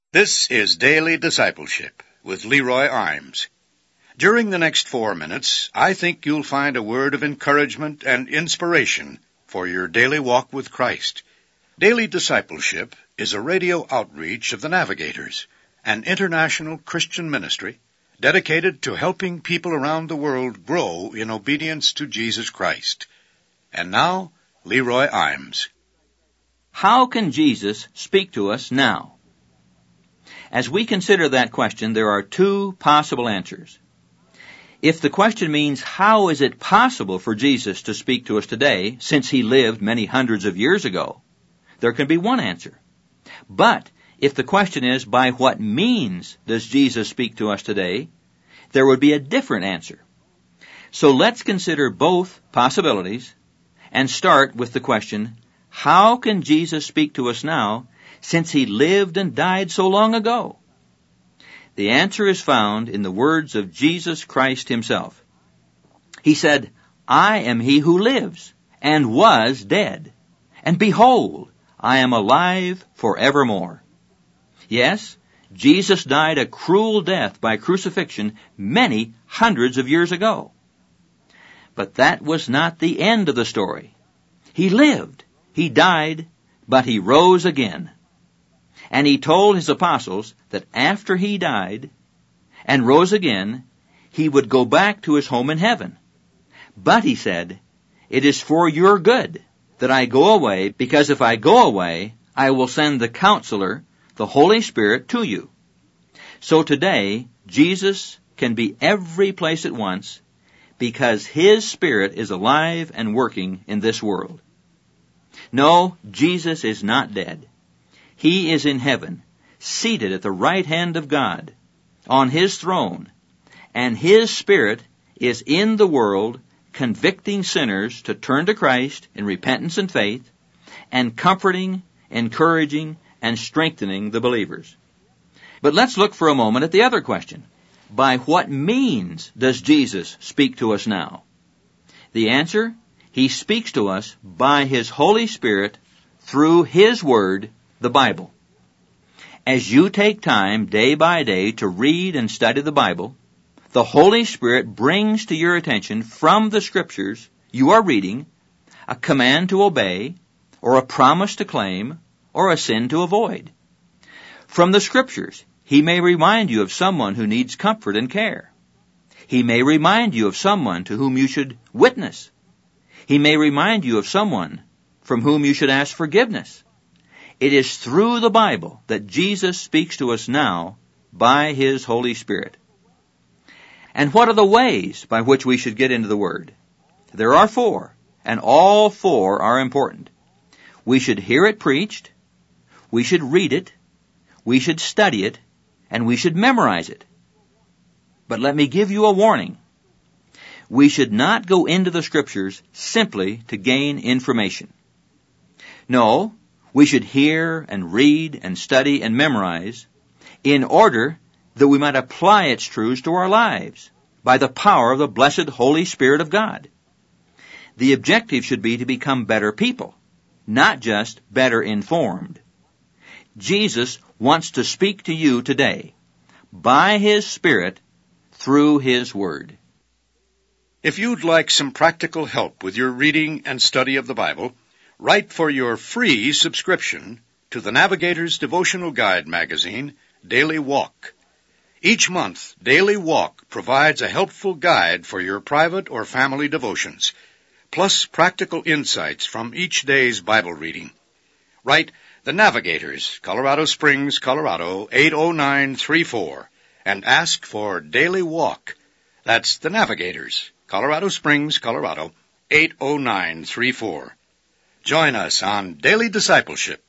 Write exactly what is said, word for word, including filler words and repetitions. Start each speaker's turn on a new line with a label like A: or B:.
A: This is Daily Discipleship with Leroy Imes. During the next four minutes, I think you'll find a word of encouragement and inspiration for your daily walk with Christ. Daily Discipleship is a radio outreach of the Navigators, an international Christian ministry dedicated to helping people around the world grow in obedience to Jesus Christ. And now, Leroy Imes.
B: How can Jesus speak to us now? As we consider that question, there are two possible answers. If the question means how is it possible for Jesus to speak to us today, since he lived many hundreds of years ago, there can be one answer. But if the question is by what means does Jesus speak to us today, there would be a different answer. So let's consider both possibilities and start with the question, how can Jesus speak to us now, since he lived and died so long ago? The answer is found in the words of Jesus Christ himself. He said, I am he who lives and was dead, and behold, I am alive forevermore. Yes, Jesus died a cruel death by crucifixion many hundreds of years ago. But that was not the end of the story. He lived, he died, but he rose again. And he told his apostles that after he died and rose again, he would go back to his home in heaven. But he said, it is for your good that I go away, because if I go away, I will send the Counselor, the Holy Spirit, to you. So today, Jesus can be every place at once, because his Spirit is alive and working in this world. No, Jesus is not dead. He is in heaven, seated at the right hand of God, on his throne, and his Spirit is in the world, convicting sinners to turn to Christ in repentance and faith, and comforting, encouraging, and strengthening the believers. But let's look for a moment at the other question. By what means does Jesus speak to us now? The answer, he speaks to us by his Holy Spirit through his Word, the Bible. As you take time day by day to read and study the Bible, the Holy Spirit brings to your attention from the Scriptures you are reading a command to obey, or a promise to claim, or a sin to avoid. From the Scriptures, he may remind you of someone who needs comfort and care. He may remind you of someone to whom you should witness. He may remind you of someone from whom you should ask forgiveness. It is through the Bible that Jesus speaks to us now by his Holy Spirit. And what are the ways by which we should get into the Word? There are four, and all four are important. We should hear it preached, we should read it, we should study it, and we should memorize it. But let me give you a warning. We should not go into the Scriptures simply to gain information. No, we should hear and read and study and memorize in order that we might apply its truths to our lives by the power of the blessed Holy Spirit of God. The objective should be to become better people, not just better informed. Jesus wants to speak to you today by his Spirit through his Word.
A: If you'd like some practical help with your reading and study of the Bible, write for your free subscription to the Navigator's devotional guide magazine, Daily Walk. Each month, Daily Walk provides a helpful guide for your private or family devotions, plus practical insights from each day's Bible reading. Write The Navigators, Colorado Springs, Colorado, eight oh nine three four, and ask for Daily Walk. That's The Navigators, Colorado Springs, Colorado, eight oh nine three four. Join us on Daily Discipleship